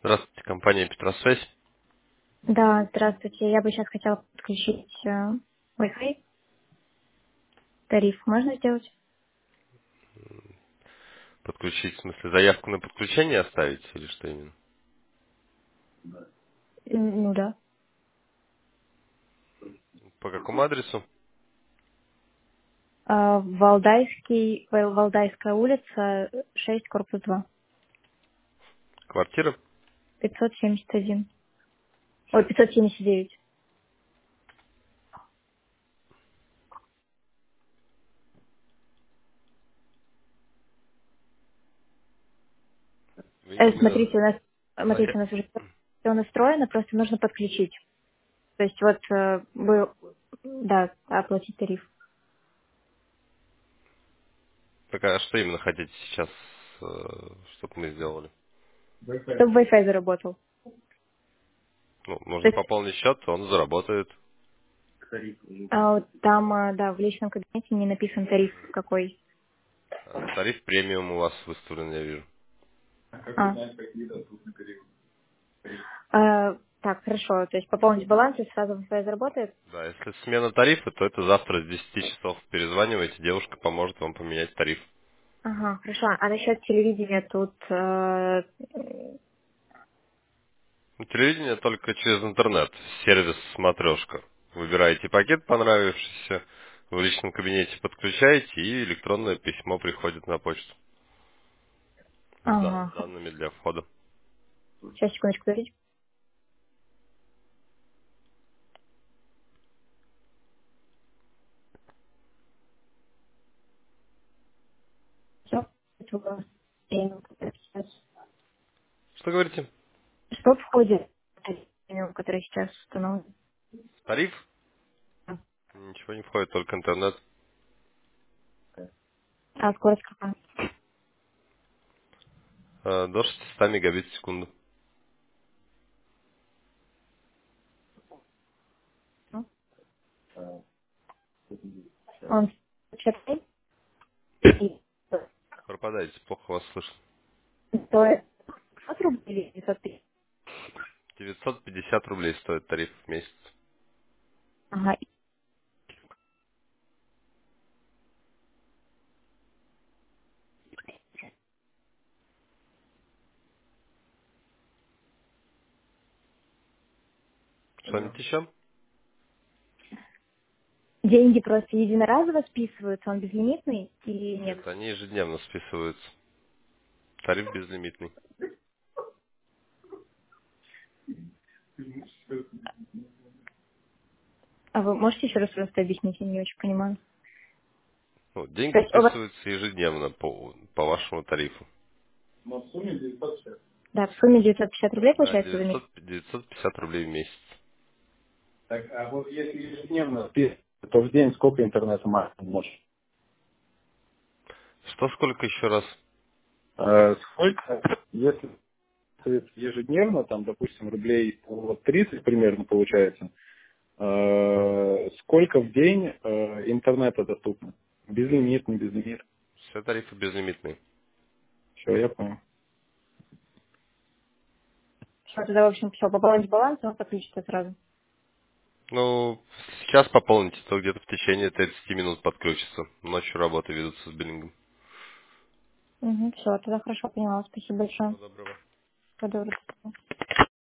Здравствуйте, компания Петросвязь. Да, здравствуйте. Я бы сейчас хотела подключить Wi-Fi. Тариф можно сделать? Подключить, в смысле, заявку на подключение оставить или что именно? Ну да. По какому адресу? Валдайская улица, 6, корпус 2, Квартира? 571. Ой, 579. Вы именно Смотрите, заявку? у нас уже все настроено, просто нужно подключить. То есть вот да, оплатить тариф. Так, а что именно хотите сейчас, чтобы мы сделали? Чтобы Wi-Fi заработал. Ну, То можно есть пополнить счет, он заработает. вот там, да, в личном кабинете не написан тариф какой. Тариф премиум у вас выставлен, я вижу. А. Так, хорошо. То есть пополнить баланс и сразу Wi-Fi заработает? Да, если смена тарифа, то это завтра с 10 часов перезванивайте, девушка поможет вам поменять тариф. Ага, хорошо. А насчет телевидения тут... Ну, телевидение только через интернет, сервис «Смотрешка». Выбираете пакет понравившийся, в личном кабинете подключаете, и электронное письмо приходит на почту Ага. с данными для входа. Сейчас, секундочку, подождите. Все. Что говорите? Что входит в премиум, который сейчас установлен? Тариф? Ничего не входит, только интернет. А скорость какая? До 600 мегабит в секунду. Ну, он 55 и Пропадаете, плохо вас слышно. стоит 500 рублей или 950? 950 рублей стоит тариф в месяц. Ага. Что-нибудь еще? Деньги просто единоразово списываются, он безлимитный или нет? Нет, они ежедневно списываются. Тариф безлимитный. А вы можете еще раз просто объяснить, я не очень понимаю. Ну, То деньги есть у вас, списываются ежедневно по вашему тарифу. да, в сумме 950 рублей Да, получается за месяц? 950 рублей в месяц. Так, а вот если ежедневно списывать, то в день сколько интернета может? Что, сколько еще раз? Сколько, если ежедневно, там, допустим, рублей по 30 примерно получается, сколько в день интернета доступно? Безлимит, не безлимит. Все тарифы безлимитные. Все, я понял. Все, тогда, в общем, все, пополнить баланс, он подключится сразу. Ну, сейчас пополните, то где-то в течение 30 минут подключится. Ночью работы ведутся с биллингом. Угу, все, тогда хорошо поняла. Спасибо большое. Всего доброго. Всего доброго.